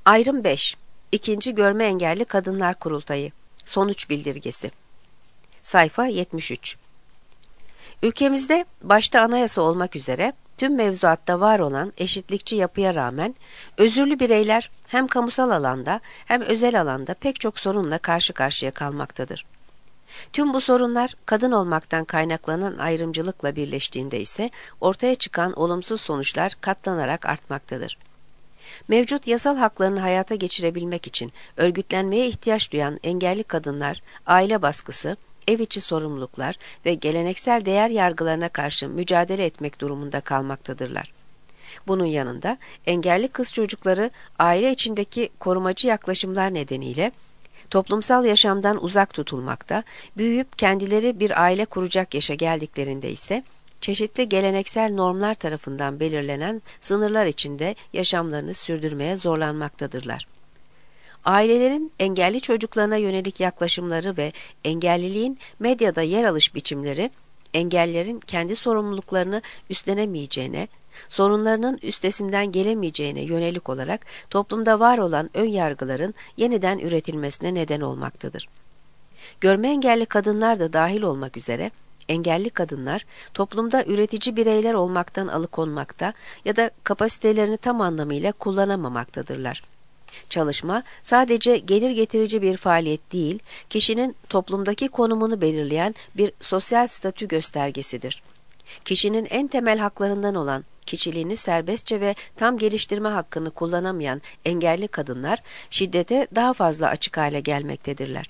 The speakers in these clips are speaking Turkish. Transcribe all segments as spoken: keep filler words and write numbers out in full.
Ayrım beş. İkinci Görme Engelli Kadınlar Kurultayı. Sonuç Bildirgesi. Sayfa yetmiş üç. Ülkemizde başta anayasa olmak üzere tüm mevzuatta var olan eşitlikçi yapıya rağmen özürlü bireyler hem kamusal alanda hem özel alanda pek çok sorunla karşı karşıya kalmaktadır. Tüm bu sorunlar kadın olmaktan kaynaklanan ayrımcılıkla birleştiğinde ise ortaya çıkan olumsuz sonuçlar katlanarak artmaktadır. Mevcut yasal haklarını hayata geçirebilmek için örgütlenmeye ihtiyaç duyan engelli kadınlar, aile baskısı, ev içi sorumluluklar ve geleneksel değer yargılarına karşı mücadele etmek durumunda kalmaktadırlar. Bunun yanında engelli kız çocukları aile içindeki korumacı yaklaşımlar nedeniyle toplumsal yaşamdan uzak tutulmakta, büyüyüp kendileri bir aile kuracak yaşa geldiklerinde ise çeşitli geleneksel normlar tarafından belirlenen sınırlar içinde yaşamlarını sürdürmeye zorlanmaktadırlar. Ailelerin engelli çocuklarına yönelik yaklaşımları ve engelliliğin medyada yer alış biçimleri, engellilerin kendi sorumluluklarını üstlenemeyeceğine, sorunlarının üstesinden gelemeyeceğine yönelik olarak toplumda var olan ön yargıların yeniden üretilmesine neden olmaktadır. Görme engelli kadınlar da dahil olmak üzere, engelli kadınlar toplumda üretici bireyler olmaktan alıkonmakta ya da kapasitelerini tam anlamıyla kullanamamaktadırlar. Çalışma sadece gelir getirici bir faaliyet değil, kişinin toplumdaki konumunu belirleyen bir sosyal statü göstergesidir. Kişinin en temel haklarından olan kişiliğini serbestçe ve tam geliştirme hakkını kullanamayan engelli kadınlar şiddete daha fazla açık hale gelmektedirler.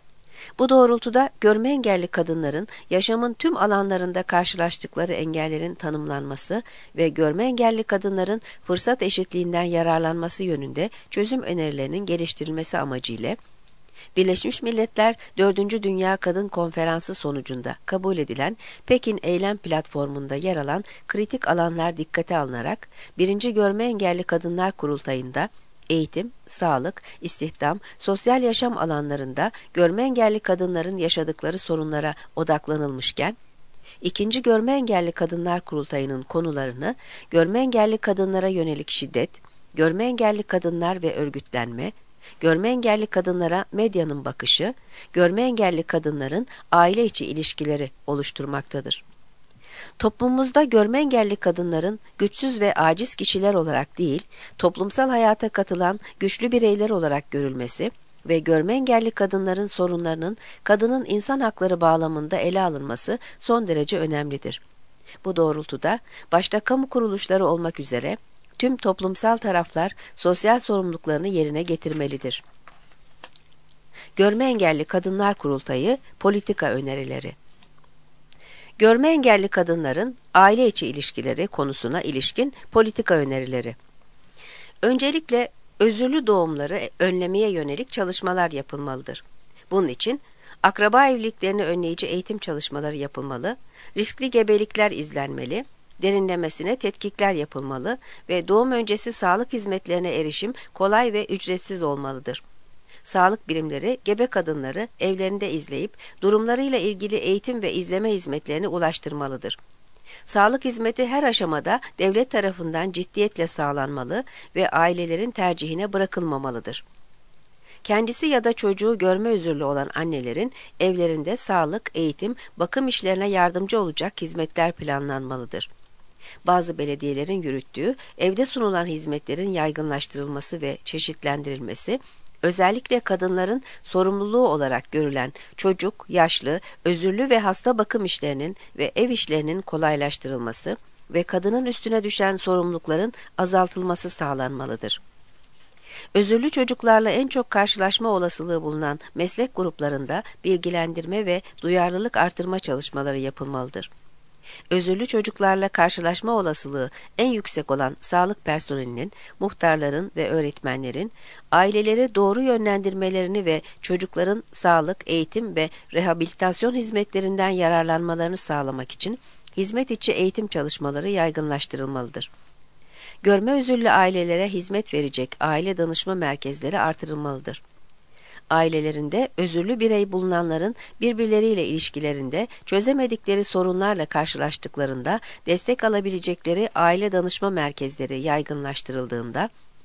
Bu doğrultuda görme engelli kadınların yaşamın tüm alanlarında karşılaştıkları engellerin tanımlanması ve görme engelli kadınların fırsat eşitliğinden yararlanması yönünde çözüm önerilerinin geliştirilmesi amacıyla Birleşmiş Milletler dördüncü Dünya Kadın Konferansı sonucunda kabul edilen Pekin Eylem Platformu'nda yer alan kritik alanlar dikkate alınarak birinci Görme Engelli Kadınlar Kurultayı'nda eğitim, sağlık, istihdam, sosyal yaşam alanlarında görme engelli kadınların yaşadıkları sorunlara odaklanılmışken, ikinci Görme Engelli Kadınlar Kurultayı'nın konularını görme engelli kadınlara yönelik şiddet, görme engelli kadınlar ve örgütlenme, görme engelli kadınlara medyanın bakışı, görme engelli kadınların aile içi ilişkileri oluşturmaktadır. Toplumumuzda görme engelli kadınların güçsüz ve aciz kişiler olarak değil, toplumsal hayata katılan güçlü bireyler olarak görülmesi ve görme engelli kadınların sorunlarının kadının insan hakları bağlamında ele alınması son derece önemlidir. Bu doğrultuda başta kamu kuruluşları olmak üzere tüm toplumsal taraflar sosyal sorumluluklarını yerine getirmelidir. Görme Engelli Kadınlar Kurultayı Politika Önerileri. Görme engelli kadınların aile içi ilişkileri konusuna ilişkin politika önerileri. Öncelikle özürlü doğumları önlemeye yönelik çalışmalar yapılmalıdır. Bunun için akraba evliliklerini önleyici eğitim çalışmaları yapılmalı, riskli gebelikler izlenmeli, derinlemesine tetkikler yapılmalı ve doğum öncesi sağlık hizmetlerine erişim kolay ve ücretsiz olmalıdır. Sağlık birimleri gebe kadınları evlerinde izleyip durumlarıyla ilgili eğitim ve izleme hizmetlerini ulaştırmalıdır. Sağlık hizmeti her aşamada devlet tarafından ciddiyetle sağlanmalı ve ailelerin tercihine bırakılmamalıdır. Kendisi ya da çocuğu görme özürlü olan annelerin evlerinde sağlık, eğitim, bakım işlerine yardımcı olacak hizmetler planlanmalıdır. Bazı belediyelerin yürüttüğü evde sunulan hizmetlerin yaygınlaştırılması ve çeşitlendirilmesi, özellikle kadınların sorumluluğu olarak görülen çocuk, yaşlı, özürlü ve hasta bakım işlerinin ve ev işlerinin kolaylaştırılması ve kadının üstüne düşen sorumlulukların azaltılması sağlanmalıdır. Özürlü çocuklarla en çok karşılaşma olasılığı bulunan meslek gruplarında bilgilendirme ve duyarlılık artırma çalışmaları yapılmalıdır. Özürlü çocuklarla karşılaşma olasılığı en yüksek olan sağlık personelinin, muhtarların ve öğretmenlerin, aileleri doğru yönlendirmelerini ve çocukların sağlık, eğitim ve rehabilitasyon hizmetlerinden yararlanmalarını sağlamak için hizmet içi eğitim çalışmaları yaygınlaştırılmalıdır. Görme özürlü ailelere hizmet verecek aile danışma merkezleri artırılmalıdır. Ailelerinde özürlü birey bulunanların birbirleriyle ilişkilerinde çözemedikleri sorunlarla karşılaştıklarında destek alabilecekleri aile danışma merkezleri yaygınlaştırıldığında,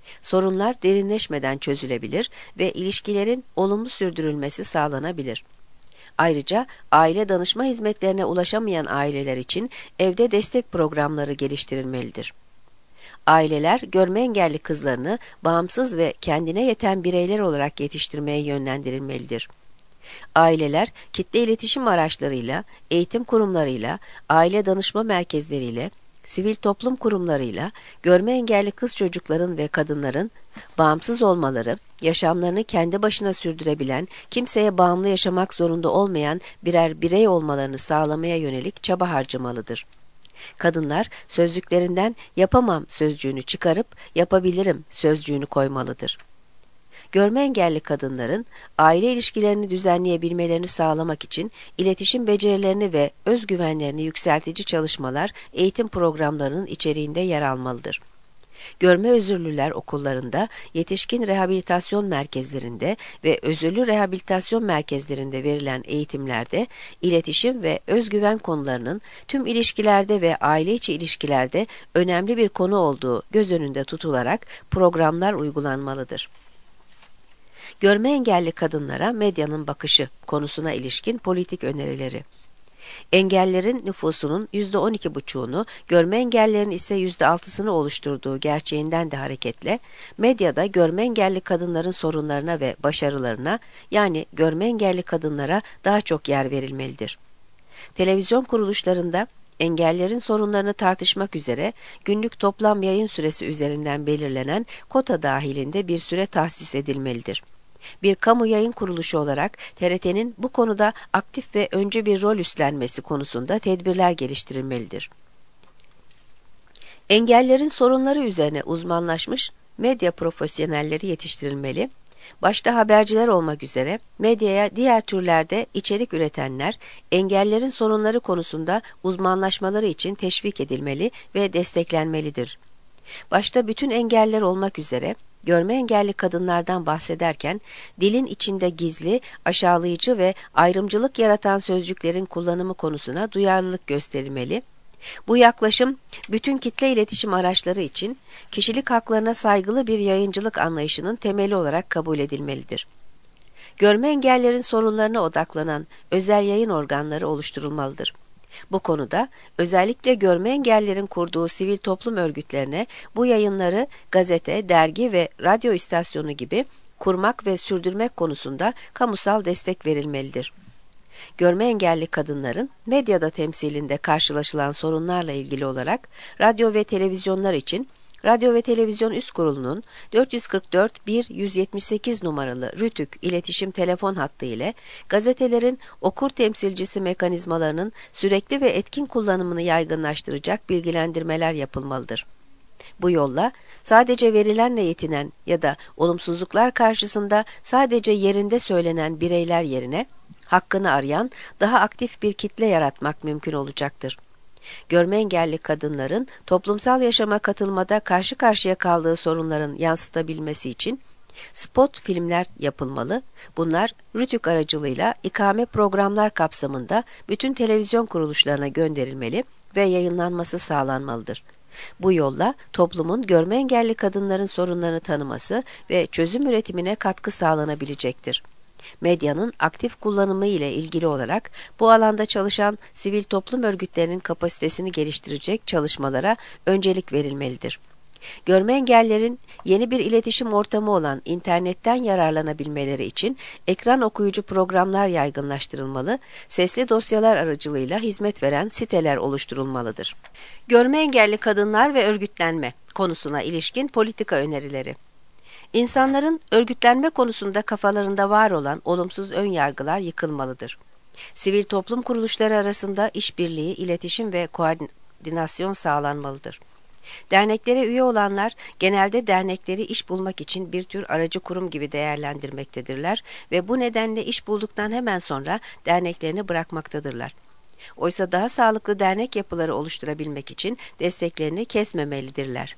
Sorunlar derinleşmeden çözülebilir ve ilişkilerin olumlu sürdürülmesi sağlanabilir. Ayrıca aile danışma hizmetlerine ulaşamayan aileler için evde destek programları geliştirilmelidir. Aileler görme engelli kızlarını bağımsız ve kendine yeten bireyler olarak yetiştirmeye yönlendirilmelidir. Aileler kitle iletişim araçlarıyla, eğitim kurumlarıyla, aile danışma merkezleriyle, sivil toplum kurumlarıyla görme engelli kız çocukların ve kadınların bağımsız olmaları, yaşamlarını kendi başına sürdürebilen, kimseye bağımlı yaşamak zorunda olmayan birer birey olmalarını sağlamaya yönelik çaba harcamalıdır. Kadınlar sözlüklerinden yapamam sözcüğünü çıkarıp yapabilirim sözcüğünü koymalıdır. Görme engelli kadınların aile ilişkilerini düzenleyebilmelerini sağlamak için iletişim becerilerini ve özgüvenlerini yükseltici çalışmalar eğitim programlarının içeriğinde yer almalıdır. Görme özürlüler okullarında, yetişkin rehabilitasyon merkezlerinde ve özürlü rehabilitasyon merkezlerinde verilen eğitimlerde iletişim ve özgüven konularının tüm ilişkilerde ve aile içi ilişkilerde önemli bir konu olduğu göz önünde tutularak programlar uygulanmalıdır. Görme engelli kadınlara medyanın bakışı konusuna ilişkin politik önerileri. Engellerin nüfusunun yüzde on iki buçuğunu, görme engellerin ise yüzde altısını oluşturduğu gerçeğinden de hareketle, medyada görme engelli kadınların sorunlarına ve başarılarına, yani görme engelli kadınlara daha çok yer verilmelidir. Televizyon kuruluşlarında engellerin sorunlarını tartışmak üzere günlük toplam yayın süresi üzerinden belirlenen kota dahilinde bir süre tahsis edilmelidir. Bir kamu yayın kuruluşu olarak T R T'nin bu konuda aktif ve öncü bir rol üstlenmesi konusunda tedbirler geliştirilmelidir. Engellerin sorunları üzerine uzmanlaşmış medya profesyonelleri yetiştirilmeli, başta haberciler olmak üzere medyaya diğer türlerde içerik üretenler engellerin sorunları konusunda uzmanlaşmaları için teşvik edilmeli ve desteklenmelidir. Başta bütün engeller olmak üzere görme engelli kadınlardan bahsederken dilin içinde gizli, aşağılayıcı ve ayrımcılık yaratan sözcüklerin kullanımı konusuna duyarlılık gösterilmeli. Bu yaklaşım bütün kitle iletişim araçları için kişilik haklarına saygılı bir yayıncılık anlayışının temeli olarak kabul edilmelidir. Görme engellerin sorunlarına odaklanan özel yayın organları oluşturulmalıdır. Bu konuda özellikle görme engellilerin kurduğu sivil toplum örgütlerine bu yayınları gazete, dergi ve radyo istasyonu gibi kurmak ve sürdürmek konusunda kamusal destek verilmelidir. Görme engelli kadınların medyada temsilinde karşılaşılan sorunlarla ilgili olarak radyo ve televizyonlar için Radyo ve Televizyon Üst Kurulu'nun dört yüz kırk dört bir yüz yetmiş sekiz numaralı RTÜK iletişim telefon hattı ile gazetelerin okur temsilcisi mekanizmalarının sürekli ve etkin kullanımını yaygınlaştıracak bilgilendirmeler yapılmalıdır. Bu yolla sadece verilenle yetinen ya da olumsuzluklar karşısında sadece yerinde söylenen bireyler yerine hakkını arayan daha aktif bir kitle yaratmak mümkün olacaktır. Görme engelli kadınların toplumsal yaşama katılmada karşı karşıya kaldığı sorunların yansıtabilmesi için spot filmler yapılmalı. Bunlar RTÜK aracılığıyla ikame programlar kapsamında bütün televizyon kuruluşlarına gönderilmeli ve yayınlanması sağlanmalıdır. Bu yolla toplumun görme engelli kadınların sorunlarını tanıması ve çözüm üretimine katkı sağlanabilecektir. Medyanın aktif kullanımı ile ilgili olarak bu alanda çalışan sivil toplum örgütlerinin kapasitesini geliştirecek çalışmalara öncelik verilmelidir. Görme engellerin yeni bir iletişim ortamı olan internetten yararlanabilmeleri için ekran okuyucu programlar yaygınlaştırılmalı, sesli dosyalar aracılığıyla hizmet veren siteler oluşturulmalıdır. Görme engelli kadınlar ve örgütlenme konusuna ilişkin politika önerileri. İnsanların örgütlenme konusunda kafalarında var olan olumsuz önyargılar yıkılmalıdır. Sivil toplum kuruluşları arasında işbirliği, iletişim ve koordinasyon sağlanmalıdır. Derneklere üye olanlar genelde dernekleri iş bulmak için bir tür aracı kurum gibi değerlendirmektedirler ve bu nedenle iş bulduktan hemen sonra derneklerini bırakmaktadırlar. Oysa daha sağlıklı dernek yapıları oluşturabilmek için desteklerini kesmemelidirler.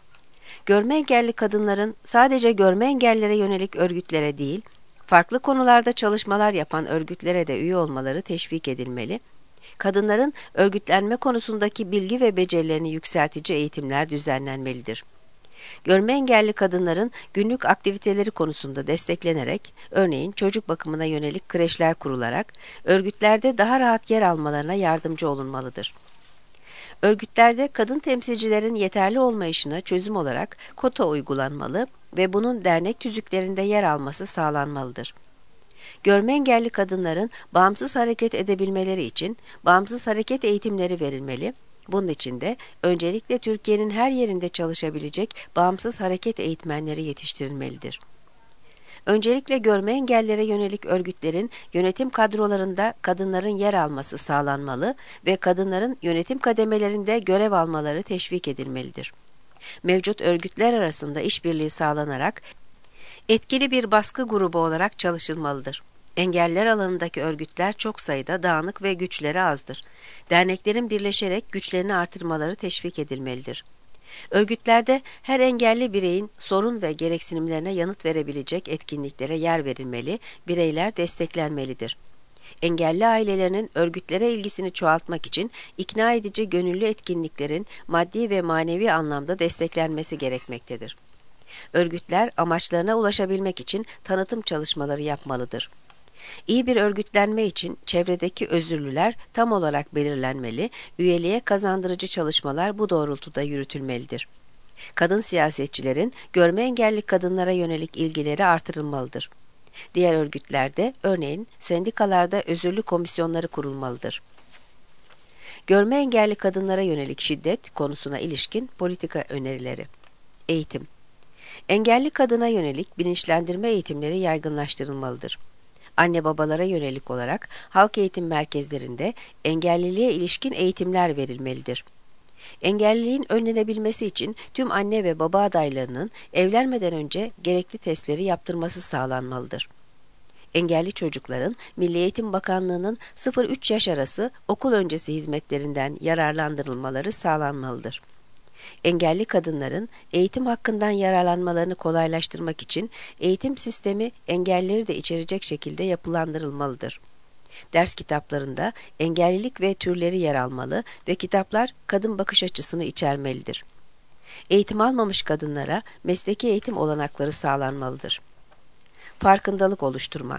Görme engelli kadınların sadece görme engellilere yönelik örgütlere değil, farklı konularda çalışmalar yapan örgütlere de üye olmaları teşvik edilmeli. Kadınların örgütlenme konusundaki bilgi ve becerilerini yükseltici eğitimler düzenlenmelidir. Görme engelli kadınların günlük aktiviteleri konusunda desteklenerek, örneğin çocuk bakımına yönelik kreşler kurularak, örgütlerde daha rahat yer almalarına yardımcı olunmalıdır. Örgütlerde kadın temsilcilerin yeterli olmayışına çözüm olarak kota uygulanmalı ve bunun dernek tüzüklerinde yer alması sağlanmalıdır. Görme engelli kadınların bağımsız hareket edebilmeleri için bağımsız hareket eğitimleri verilmeli. Bunun için de öncelikle Türkiye'nin her yerinde çalışabilecek bağımsız hareket eğitmenleri yetiştirilmelidir. Öncelikle görme engellere yönelik örgütlerin yönetim kadrolarında kadınların yer alması sağlanmalı ve kadınların yönetim kademelerinde görev almaları teşvik edilmelidir. Mevcut örgütler arasında işbirliği sağlanarak etkili bir baskı grubu olarak çalışılmalıdır. Engeller alanındaki örgütler çok sayıda, dağınık ve güçleri azdır. Derneklerin birleşerek güçlerini artırmaları teşvik edilmelidir. Örgütlerde her engelli bireyin sorun ve gereksinimlerine yanıt verebilecek etkinliklere yer verilmeli, bireyler desteklenmelidir. Engelli ailelerinin örgütlere ilgisini çoğaltmak için ikna edici gönüllü etkinliklerin maddi ve manevi anlamda desteklenmesi gerekmektedir. Örgütler amaçlarına ulaşabilmek için tanıtım çalışmaları yapmalıdır. İyi bir örgütlenme için çevredeki özürlüler tam olarak belirlenmeli, üyeliğe kazandırıcı çalışmalar bu doğrultuda yürütülmelidir. Kadın siyasetçilerin görme engelli kadınlara yönelik ilgileri artırılmalıdır. Diğer örgütlerde, örneğin sendikalarda özürlü komisyonları kurulmalıdır. Görme engelli kadınlara yönelik şiddet konusuna ilişkin politika önerileri. Eğitim. Engelli kadına yönelik bilinçlendirme eğitimleri yaygınlaştırılmalıdır. Anne babalara yönelik olarak halk eğitim merkezlerinde engelliliğe ilişkin eğitimler verilmelidir. Engelliliğin önlenebilmesi için tüm anne ve baba adaylarının evlenmeden önce gerekli testleri yaptırması sağlanmalıdır. Engelli çocukların Milli Eğitim Bakanlığı'nın sıfır üç yaş arası okul öncesi hizmetlerinden yararlandırılmaları sağlanmalıdır. Engelli kadınların eğitim hakkından yararlanmalarını kolaylaştırmak için eğitim sistemi engelleri de içerecek şekilde yapılandırılmalıdır. Ders kitaplarında engellilik ve türleri yer almalı ve kitaplar kadın bakış açısını içermelidir. Eğitim almamış kadınlara mesleki eğitim olanakları sağlanmalıdır. Farkındalık oluşturma.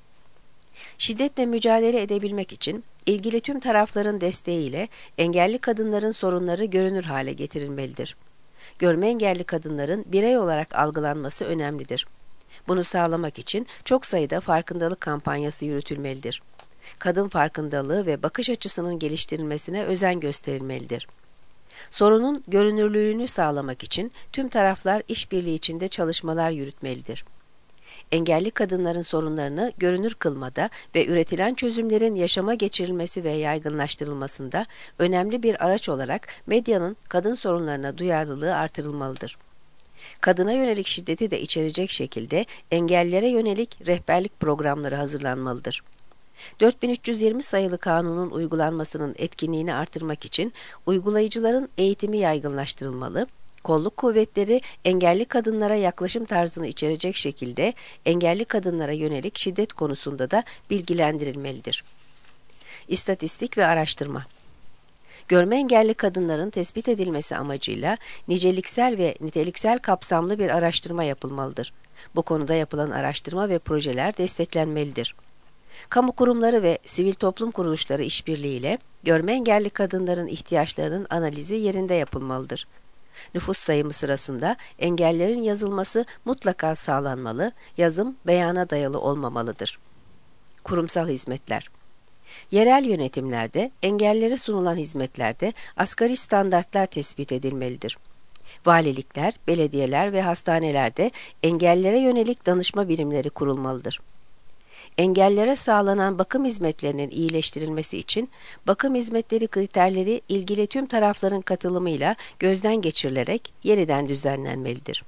Şiddetle mücadele edebilmek için ilgili tüm tarafların desteğiyle engelli kadınların sorunları görünür hale getirilmelidir. Görme engelli kadınların birey olarak algılanması önemlidir. Bunu sağlamak için çok sayıda farkındalık kampanyası yürütülmelidir. Kadın farkındalığı ve bakış açısının geliştirilmesine özen gösterilmelidir. Sorunun görünürlüğünü sağlamak için tüm taraflar işbirliği içinde çalışmalar yürütmelidir. Engelli kadınların sorunlarını görünür kılmada ve üretilen çözümlerin yaşama geçirilmesi ve yaygınlaştırılmasında önemli bir araç olarak medyanın kadın sorunlarına duyarlılığı artırılmalıdır. Kadına yönelik şiddeti de içerecek şekilde engellilere yönelik rehberlik programları hazırlanmalıdır. dört bin üç yüz yirmi sayılı kanunun uygulanmasının etkinliğini artırmak için uygulayıcıların eğitimi yaygınlaştırılmalı, kolluk kuvvetleri engelli kadınlara yaklaşım tarzını içerecek şekilde engelli kadınlara yönelik şiddet konusunda da bilgilendirilmelidir. İstatistik ve araştırma. Görme engelli kadınların tespit edilmesi amacıyla niceliksel ve niteliksel kapsamlı bir araştırma yapılmalıdır. Bu konuda yapılan araştırma ve projeler desteklenmelidir. Kamu kurumları ve sivil toplum kuruluşları işbirliğiyle görme engelli kadınların ihtiyaçlarının analizi yerinde yapılmalıdır. Nüfus sayımı sırasında engellerin yazılması mutlaka sağlanmalı, yazım beyana dayalı olmamalıdır. Kurumsal hizmetler. Yerel yönetimlerde, engellere sunulan hizmetlerde asgari standartlar tespit edilmelidir. Valilikler, belediyeler ve hastanelerde engellere yönelik danışma birimleri kurulmalıdır. Engellere sağlanan bakım hizmetlerinin iyileştirilmesi için bakım hizmetleri kriterleri ilgili tüm tarafların katılımıyla gözden geçirilerek yeniden düzenlenmelidir.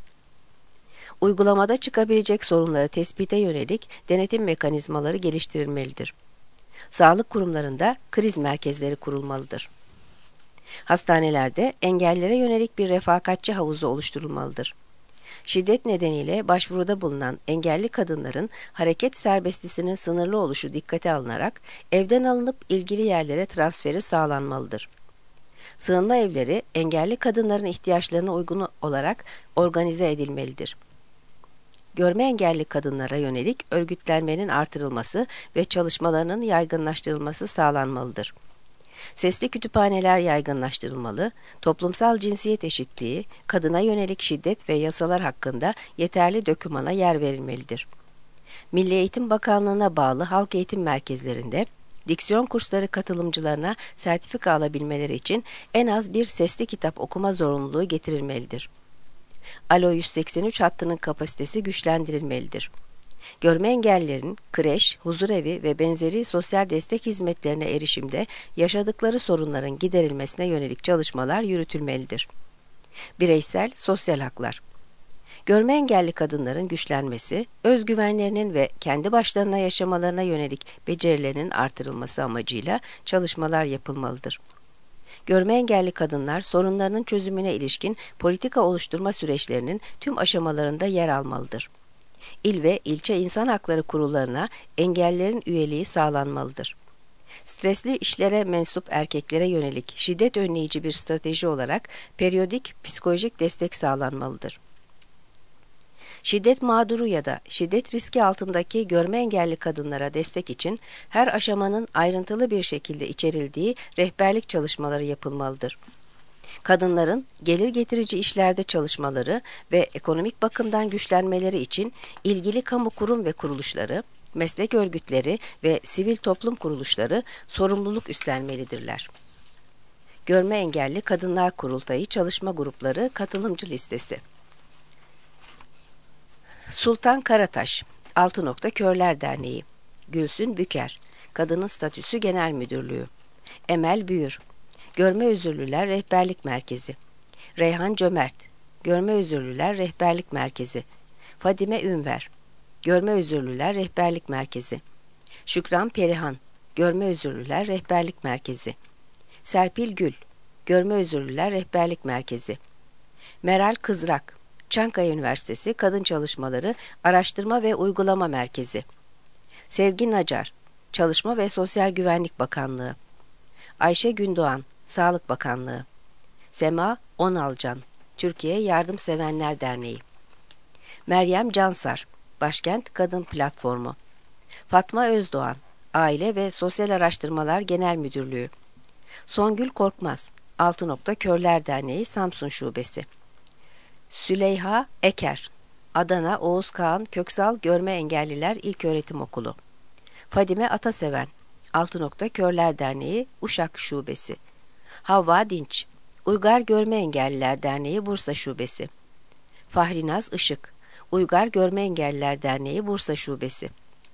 Uygulamada çıkabilecek sorunları tespite yönelik denetim mekanizmaları geliştirilmelidir. Sağlık kurumlarında kriz merkezleri kurulmalıdır. Hastanelerde engellere yönelik bir refakatçi havuzu oluşturulmalıdır. Şiddet nedeniyle başvuruda bulunan engelli kadınların hareket serbestisinin sınırlı oluşu dikkate alınarak evden alınıp ilgili yerlere transferi sağlanmalıdır. Sığınma evleri engelli kadınların ihtiyaçlarına uygun olarak organize edilmelidir. Görme engelli kadınlara yönelik örgütlenmenin artırılması ve çalışmalarının yaygınlaştırılması sağlanmalıdır. Sesli kütüphaneler yaygınlaştırılmalı, toplumsal cinsiyet eşitliği, kadına yönelik şiddet ve yasalar hakkında yeterli dokümana yer verilmelidir. Milli Eğitim Bakanlığı'na bağlı halk eğitim merkezlerinde, diksiyon kursları katılımcılarına sertifika alabilmeleri için en az bir sesli kitap okuma zorunluluğu getirilmelidir. Alo yüz seksen üç hattının kapasitesi güçlendirilmelidir. Görme engellilerin kreş, huzurevi ve benzeri sosyal destek hizmetlerine erişimde yaşadıkları sorunların giderilmesine yönelik çalışmalar yürütülmelidir. Bireysel sosyal haklar. Görme engelli kadınların güçlenmesi, özgüvenlerinin ve kendi başlarına yaşamalarına yönelik becerilerinin artırılması amacıyla çalışmalar yapılmalıdır. Görme engelli kadınlar sorunlarının çözümüne ilişkin politika oluşturma süreçlerinin tüm aşamalarında yer almalıdır. İl ve ilçe insan hakları kurullarına engellilerin üyeliği sağlanmalıdır. Stresli işlere mensup erkeklere yönelik şiddet önleyici bir strateji olarak periyodik psikolojik destek sağlanmalıdır. Şiddet mağduru ya da şiddet riski altındaki görme engelli kadınlara destek için her aşamanın ayrıntılı bir şekilde içerildiği rehberlik çalışmaları yapılmalıdır. Kadınların gelir getirici işlerde çalışmaları ve ekonomik bakımdan güçlenmeleri için ilgili kamu kurum ve kuruluşları, meslek örgütleri ve sivil toplum kuruluşları sorumluluk üstlenmelidirler. Görme Engelli Kadınlar Kurultayı Çalışma Grupları Katılımcı Listesi. Sultan Karataş, Altı Nokta Körler Derneği. Gülsün Büker, Kadının Statüsü Genel Müdürlüğü. Emel Büyür, Görme Özürlüler Rehberlik Merkezi. Reyhan Cömert, Görme Özürlüler Rehberlik Merkezi. Fadime Ünver, Görme Özürlüler Rehberlik Merkezi. Şükran Perihan, Görme Özürlüler Rehberlik Merkezi. Serpil Gül, Görme Özürlüler Rehberlik Merkezi. Meral Kızrak, Çankaya Üniversitesi Kadın Çalışmaları Araştırma ve Uygulama Merkezi. Sevgi Nacar, Çalışma ve Sosyal Güvenlik Bakanlığı. Ayşe Gündoğan, Sağlık Bakanlığı. Sema Onalcan, Türkiye Yardımsevenler Derneği. Meryem Cansar, Başkent Kadın Platformu. Fatma Özdoğan, Aile ve Sosyal Araştırmalar Genel Müdürlüğü. Songül Korkmaz, Altı Nokta Körler Derneği Samsun Şubesi. Süleyha Eker, Adana Oğuz Kağan Köksal Görme Engelliler İlköğretim Okulu. Fadime Ataseven, Altı Nokta Körler Derneği Uşak Şubesi. Havva Dinç, Uygar Görme Engelliler Derneği Bursa Şubesi. Fahrinaz Işık, Uygar Görme Engelliler Derneği Bursa Şubesi.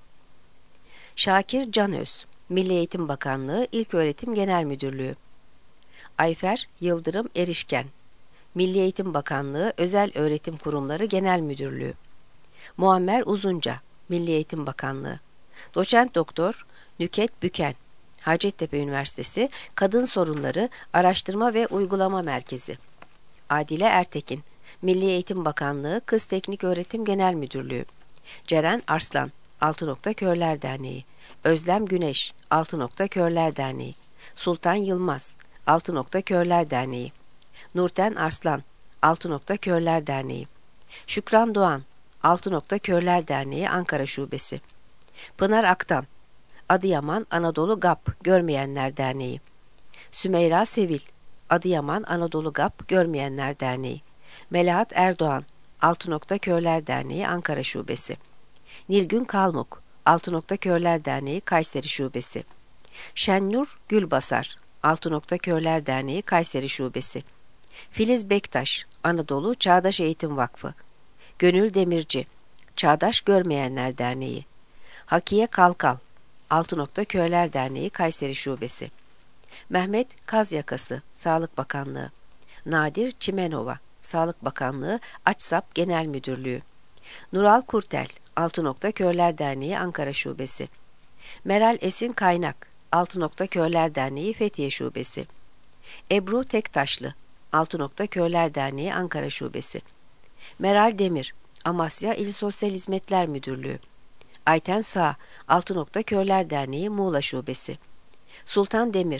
Şakir Canöz, Milli Eğitim Bakanlığı İlköğretim Genel Müdürlüğü. Ayfer Yıldırım Erişken, Milli Eğitim Bakanlığı Özel Öğretim Kurumları Genel Müdürlüğü. Muammer Uzunca, Milli Eğitim Bakanlığı. Doçent Doktor Nüket Büken, Hacettepe Üniversitesi Kadın Sorunları Araştırma ve Uygulama Merkezi. Adile Ertekin, Milli Eğitim Bakanlığı Kız Teknik Öğretim Genel Müdürlüğü. Ceren Arslan, Altı Nokta Körler Derneği. Özlem Güneş, Altı Nokta Körler Derneği. Sultan Yılmaz, Altı Nokta Körler Derneği. Nurten Arslan, Altı Nokta Körler Derneği. Şükran Doğan, Altı Nokta Körler Derneği Ankara Şubesi. Pınar Aktan, Adıyaman Anadolu GAP Görmeyenler Derneği. Sümeyra Sevil, Adıyaman Anadolu GAP Görmeyenler Derneği. Melahat Erdoğan, Altı Nokta Körler Derneği Ankara Şubesi. Nilgün Kalmuk, Altı Nokta Körler Derneği Kayseri Şubesi. Şennur Gülbasar, Altı Nokta Körler Derneği Kayseri Şubesi. Filiz Bektaş, Anadolu Çağdaş Eğitim Vakfı. Gönül Demirci, Çağdaş Görmeyenler Derneği. Hakiye Kalkal, Altı Nokta Körler Derneği Kayseri Şubesi. Mehmet Kazyakası, Sağlık Bakanlığı. Nadir Çimenova, Sağlık Bakanlığı Açsap Genel Müdürlüğü. Nural Kurtel, Altı Nokta Körler Derneği Ankara Şubesi. Meral Esin Kaynak, Altı Nokta Körler Derneği Fethiye Şubesi. Ebru Tektaşlı, Altı Nokta Körler Derneği Ankara Şubesi. Meral Demir, Amasya İl Sosyal Hizmetler Müdürlüğü. Ayten Sağ, Altı Nokta Körler Derneği Muğla Şubesi. Sultan Demir,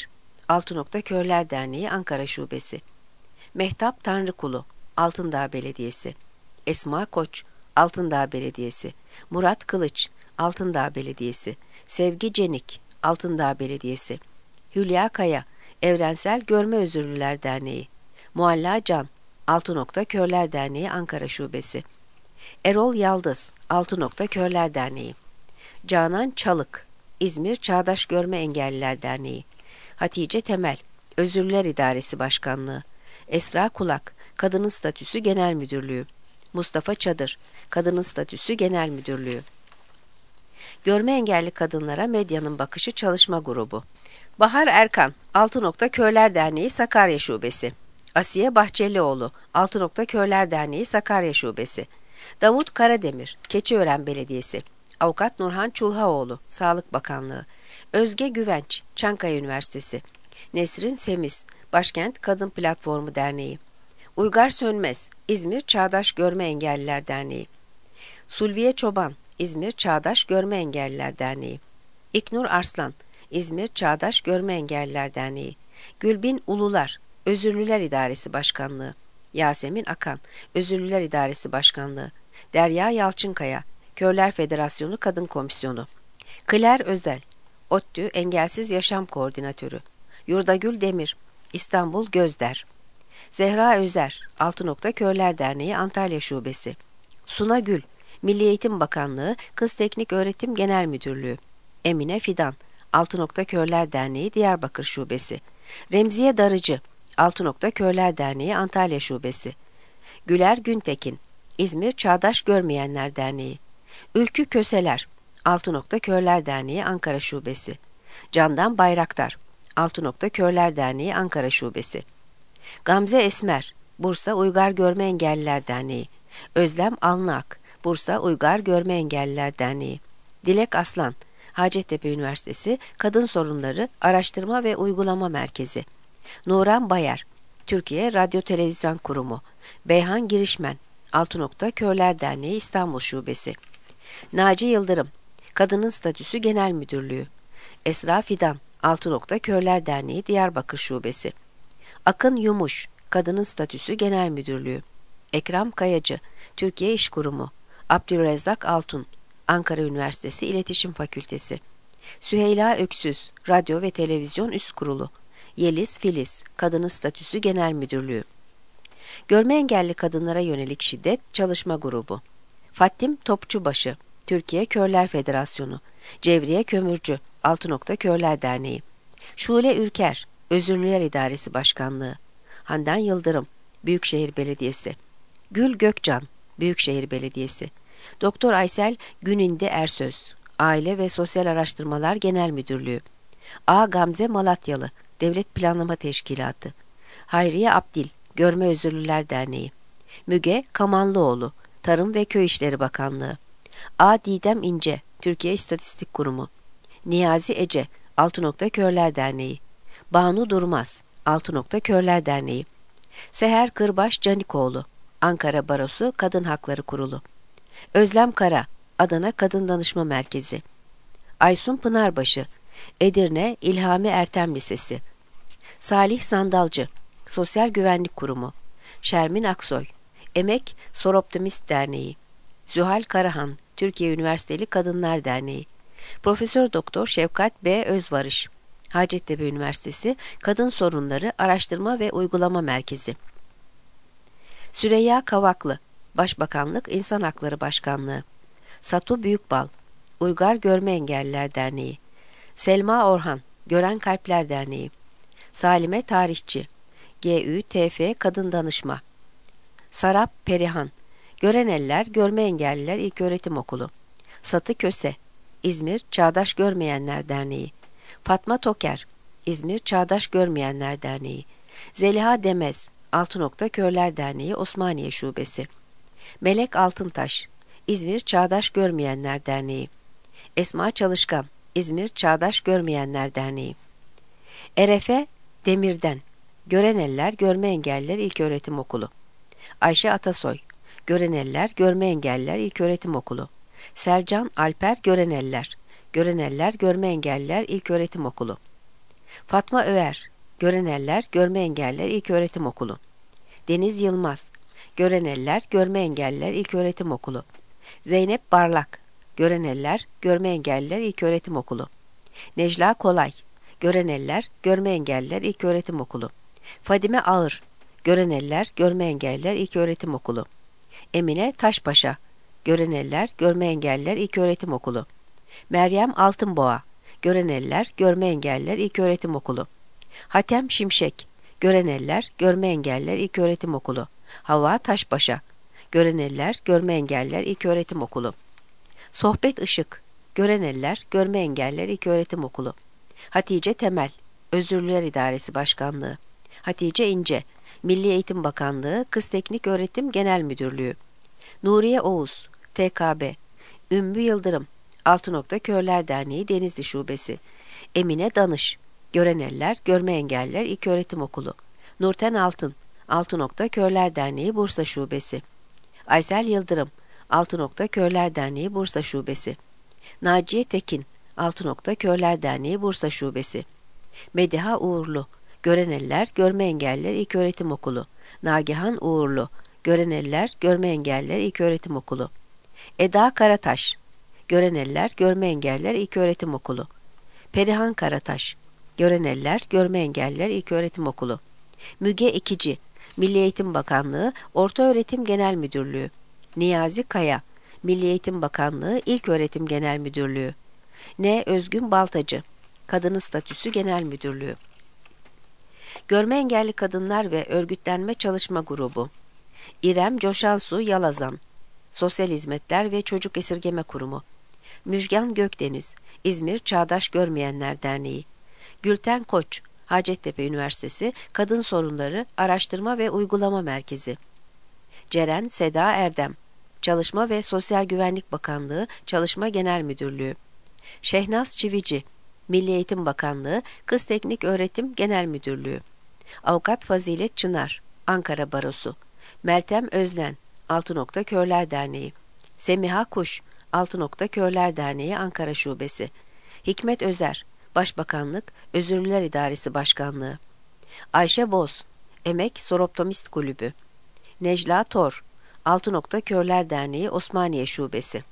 Altınokta Körler Derneği Ankara Şubesi. Mehtap Tanrıkulu, Altındağ Belediyesi. Esma Koç, Altındağ Belediyesi. Murat Kılıç, Altındağ Belediyesi. Sevgi Cenik, Altındağ Belediyesi. Hülya Kaya, Evrensel Görme Özürlüler Derneği. Mualla Can, Altınokta Körler Derneği Ankara Şubesi. Erol Yaldız, Altınokta Körler Derneği. Canan Çalık, İzmir Çağdaş Görme Engelliler Derneği. Hatice Temel, Özürlüler İdaresi Başkanlığı. Esra Kulak, Kadının Statüsü Genel Müdürlüğü. Mustafa Çadır, Kadının Statüsü Genel Müdürlüğü. Görme Engelli Kadınlara Medyanın Bakışı Çalışma Grubu. Bahar Erkan, Altınokta Körler Derneği Sakarya Şubesi. Asiye Bahçelioğlu, Altınokta Körler Derneği Sakarya Şubesi. Davut Karademir, Keçiören Belediyesi. Avukat Nurhan Çulhaoğlu, Sağlık Bakanlığı. Özge Güvenç, Çankaya Üniversitesi. Nesrin Semiz, Başkent Kadın Platformu Derneği. Uygar Sönmez, İzmir Çağdaş Görme Engelliler Derneği. Sulviye Çoban, İzmir Çağdaş Görme Engelliler Derneği. İknur Arslan, İzmir Çağdaş Görme Engelliler Derneği. Gülbin Ulular, Özürlüler İdaresi Başkanlığı. Yasemin Akan, Özürlüler İdaresi Başkanlığı. Derya Yalçınkaya, Körler Federasyonu Kadın Komisyonu. Kler Özel, ODTÜ Engelsiz Yaşam Koordinatörü. Yurdagül Demir, İstanbul Gözder. Zehra Özer, Altınokta Körler Derneği Antalya Şubesi. Suna Gül, Milli Eğitim Bakanlığı Kız Teknik Öğretim Genel Müdürlüğü. Emine Fidan, Altınokta Körler Derneği Diyarbakır Şubesi. Remziye Darıcı, Altınokta Körler Derneği Antalya Şubesi. Güler Güntekin, İzmir Çağdaş Görmeyenler Derneği. Ülkü Köseler, Altınokta Körler Derneği Ankara Şubesi. Candan Bayraktar, Altınokta Körler Derneği Ankara Şubesi. Gamze Esmer, Bursa Uygar Görme Engelliler Derneği. Özlem Alnak, Bursa Uygar Görme Engelliler Derneği. Dilek Aslan, Hacettepe Üniversitesi Kadın Sorunları Araştırma ve Uygulama Merkezi. Nuran Bayar, Türkiye Radyo Televizyon Kurumu. Beyhan Girişmen, Altınokta Körler Derneği İstanbul Şubesi. Naci Yıldırım, Kadının Statüsü Genel Müdürlüğü. Esra Fidan, Altınokta Körler Derneği Diyarbakır Şubesi. Akın Yumuş, Kadının Statüsü Genel Müdürlüğü. Ekrem Kayacı, Türkiye İş Kurumu. Abdülrezzak Altun, Ankara Üniversitesi İletişim Fakültesi. Süheyla Öksüz, Radyo ve Televizyon Üst Kurulu. Yeliz Filiz, Kadının Statüsü Genel Müdürlüğü. Görme Engelli Kadınlara Yönelik Şiddet Çalışma Grubu. Fattim Topçubaşı, Türkiye Körler Federasyonu. Cevriye Kömürcü, Altınokta Körler Derneği. Şule Ürker, Özürlüler İdaresi Başkanlığı. Handan Yıldırım, Büyükşehir Belediyesi. Gül Gökcan, Büyükşehir Belediyesi. Doktor Aysel Güninde Ersöz, Aile ve Sosyal Araştırmalar Genel Müdürlüğü. A. Gamze Malatyalı, Devlet Planlama Teşkilatı. Hayriye Abdil, Görme Özürlüler Derneği. Müge Kamanlıoğlu, Tarım ve Köy İşleri Bakanlığı. A. Didem İnce, Türkiye İstatistik Kurumu. Niyazi Ece, Altınokta Körler Derneği. Banu Durmaz, Altınokta Körler Derneği. Seher Kırbaş Canikoğlu, Ankara Barosu Kadın Hakları Kurulu. Özlem Kara, Adana Kadın Danışma Merkezi. Aysun Pınarbaşı, Edirne İlhami Ertem Lisesi. Salih Sandalcı, Sosyal Güvenlik Kurumu. Şermin Aksoy, Emek Soroptimist Derneği. Zühal Karahan, Türkiye Üniversiteli Kadınlar Derneği. Profesör Doktor Şefkat B. Özvarış, Hacettepe Üniversitesi Kadın Sorunları Araştırma ve Uygulama Merkezi. Süreyya Kavaklı, Başbakanlık İnsan Hakları Başkanlığı. Satu Büyükbal, Uygar Görme Engelliler Derneği. Selma Orhan, Gören Kalpler Derneği. Salime Tarihçi, G Ü T F Kadın Danışma. Sarap Perihan, Gören Eller Görme Engelliler İlköğretim Okulu. Satı Köse, İzmir Çağdaş Görmeyenler Derneği. Fatma Toker, İzmir Çağdaş Görmeyenler Derneği. Zeliha Demez, Altınokta Körler Derneği Osmaniye Şubesi. Melek Altıntaş, İzmir Çağdaş Görmeyenler Derneği. Esma Çalışkan, İzmir Çağdaş Görmeyenler Derneği. Erefe Demirden, Gören Eller Görme Engelliler İlköğretim Okulu. Ayşe Atasoy, Gören Eller Görme Engelliler İlköğretim Okulu. Selcan Alper Gören Eller, Gören Eller Görme Engelliler İlköğretim Okulu. Fatma Öer, Göreneller Görme Engelliler İlköğretim Okulu. Deniz Yılmaz, Göreneller Görme Engelliler İlköğretim Okulu. Zeynep Barlak, Göreneller Görme Engelliler İlköğretim Okulu. Necla Kolay, Göreneller Görme Engelliler İlköğretim Okulu. Fadime Ağır, Göreneller Görme Engelliler İlköğretim Okulu. Emine Taşpaşa, Göreneller Görme Engelliler İlköğretim Okulu. Meryem Altınboğa, Göreneller Görme Engelliler İlköğretim Okulu. Hatem Şimşek, Göreneller Görme Engelliler İlköğretim Okulu. Hava Taşpaşa, Göreneller Görme Engelliler İlköğretim Okulu. Sohbet Işık, Göreneller Görme Engelliler İlköğretim Okulu. Hatice Temel, Özürlüler İdaresi Başkanlığı. Hatice İnce, Milli Eğitim Bakanlığı Kız Teknik Öğretim Genel Müdürlüğü. Nuriye Oğuz, T K B. Ümmü Yıldırım, Altı Nokta Körler Derneği Denizli Şubesi. Emine Danış, Göreneller Görme Engelliler İlköğretim Okulu. Nurten Altın, Altı Nokta Körler Derneği Bursa Şubesi. Aysel Yıldırım, Altı Nokta Körler Derneği Bursa Şubesi. Naciye Tekin, Altı Nokta Körler Derneği Bursa Şubesi. Mediha Uğurlu, Göreneller Görme Engelliler İlköğretim Okulu. Nagihan Uğurlu, Göreneller Görme Engelliler İlköğretim Okulu. Eda Karataş, Göreneller Görme Engelliler İlköğretim Okulu. Perihan Karataş, Göreneller Görme Engelliler İlköğretim Okulu. Müge İkici, Milli Eğitim Bakanlığı Ortaöğretim Genel Müdürlüğü. Niyazi Kaya, Milli Eğitim Bakanlığı İlköğretim Genel Müdürlüğü. N. Özgün Baltacı, Kadının Statüsü Genel Müdürlüğü. Görme Engelli Kadınlar ve Örgütlenme Çalışma Grubu. İrem Coşansu Yalazan, Sosyal Hizmetler ve Çocuk Esirgeme Kurumu. Müjgan Gökdeniz, İzmir Çağdaş Görmeyenler Derneği. Gülten Koç, Hacettepe Üniversitesi Kadın Sorunları Araştırma ve Uygulama Merkezi. Ceren Seda Erdem, Çalışma ve Sosyal Güvenlik Bakanlığı Çalışma Genel Müdürlüğü. Şehnaz Çivici, Milli Eğitim Bakanlığı Kız Teknik Öğretim Genel Müdürlüğü. Avukat Fazilet Çınar, Ankara Barosu. Meltem Özlen, Altı Nokta Körler Derneği. Semiha Kuş, Altı Nokta Körler Derneği Ankara Şubesi. Hikmet Özer, Başbakanlık Özürlüler İdaresi Başkanlığı. Ayşe Boz, Emek Soroptomist Kulübü. Necla Tor, Altı Nokta Körler Derneği Osmaniye Şubesi.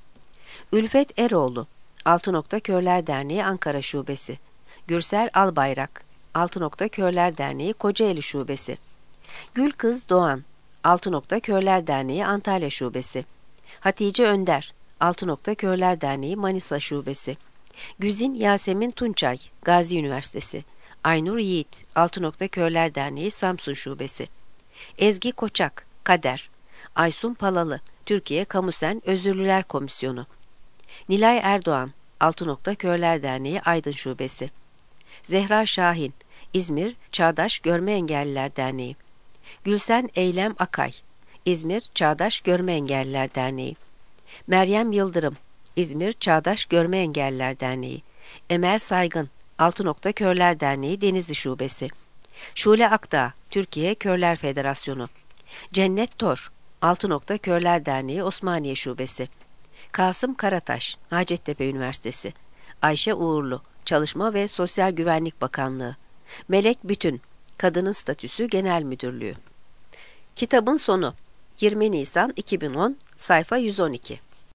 Ülfet Eroğlu, Altı Nokta Körler Derneği Ankara Şubesi. Gürsel Albayrak, Altı Nokta Körler Derneği Kocaeli Şubesi. Gülkız Doğan, Altı Nokta Körler Derneği Antalya Şubesi. Hatice Önder, Altı Nokta Körler Derneği Manisa Şubesi. Güzin Yasemin Tunçay, Gazi Üniversitesi. Aynur Yiğit, Altı Nokta Körler Derneği Samsun Şubesi. Ezgi Koçak, Kader. Aysun Palalı, Türkiye Kamusen Özürlüler Komisyonu. Nilay Erdoğan, Altı Nokta Körler Derneği Aydın Şubesi. Zehra Şahin, İzmir Çağdaş Görme Engelliler Derneği. Gülsen Eylem Akay, İzmir Çağdaş Görme Engelliler Derneği. Meryem Yıldırım, İzmir Çağdaş Görme Engelliler Derneği. Emel Saygın, Altı Nokta Körler Derneği Denizli Şubesi. Şule Akdağ, Türkiye Körler Federasyonu. Cennet Tor, Altı Nokta Körler Derneği Osmaniye Şubesi. Kasım Karataş, Hacettepe Üniversitesi. Ayşe Uğurlu, Çalışma ve Sosyal Güvenlik Bakanlığı. Melek Bütün, Kadının Statüsü Genel Müdürlüğü. Kitabın sonu yirmi Nisan iki bin on, sayfa yüz on iki.